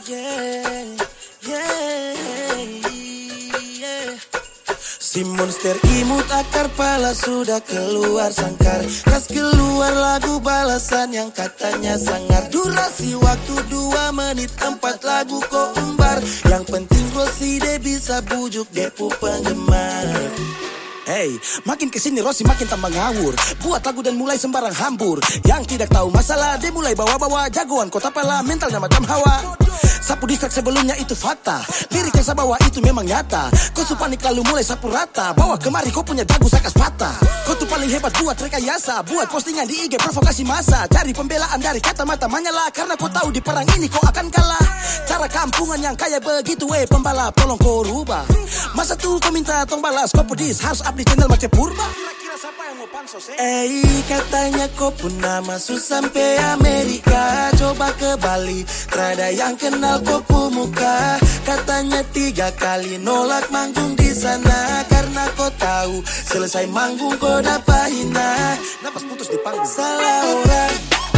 Yeah, yeah, yeah. Si monster imut akar pala sudah keluar sangkar. Kas keluar lagu balasan yang katanya sangar. Durasi waktu 2 menit 4 lagu kok umbar. Yang penting Rossi de bisa bujuk depu penggemar. Hey, makin kesini Rossi makin tambah ngawur. Buat lagu dan mulai sembarang hambur. Yang tidak tahu masalah dia mulai bawa-bawa jagoan. Kota pala mentalnya macam hawa. Sapu distrak sebelumnya itu fakta. Lirik yang saya bawa itu memang nyata. Kau su panik lalu mulai sapu rata. Bawa kemari kau punya dagu sakas patah. Kau tuh paling hebat buat rekayasa. Buat postingan di IG provokasi massa. Cari pembelaan dari kata mata menyala. Karena kau tahu di perang ini kau akan kalah. Cara kampungan yang kayak begitu pembalap tolong kau rubah. Masa tuh kau minta tong balas. Kau pedis harus up di channel macam purba. Kira-kira siapa yang mau pansos katanya kau pun nama su sampai Amerika. Coba ke Bali Trada yang kenal kau pun muka. Katanya 3 kali nolak manggung di sana. Karena kau tahu selesai manggung kau dapat hina. Napas putus di panggung. Salah orang.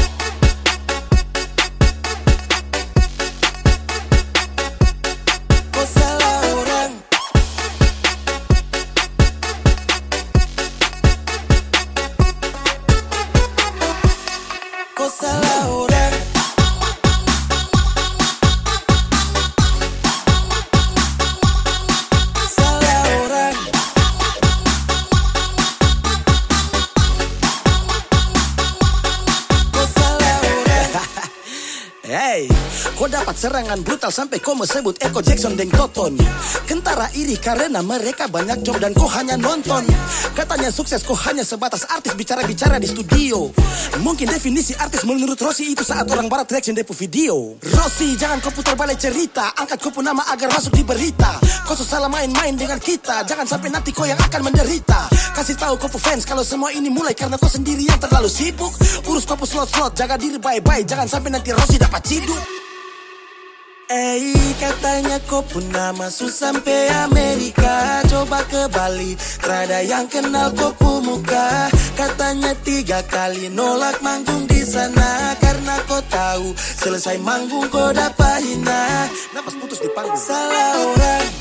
Kau salah orang. Kau salah orang. Salah orang. Kau salah orang. Hey, kau dapat serangan brutal sampai kau sebut Eko Jackson dan Toton. Kentara iri karena mereka banyak job dan kau hanya nonton. Katanya sukses kau hanya sebatas artis bicara-bicara di studio. Mungkin definisi artis menurut Rossi itu saat orang barat reaction depu video. Rossi jangan kau putar balik cerita. Angkat kau pun nama agar masuk di berita. Kau salah main-main dengan kita. Jangan sampai nanti kau yang akan menderita. Kasih tahu kau fans kalau semua ini mulai karena kau sendiri yang terlalu sibuk. Urus kau slot-slot, jaga diri baik-baik. Jangan sampai nanti Rossi dapat ciduk. Katanya kau pun nama su sampai Amerika. Coba ke Bali Trada yang kenal kau pun muka. Katanya 3 kali nolak manggung di sana. Karena kau tahu selesai manggung kau dapat hina. Napas putus di panggung. Salah orang.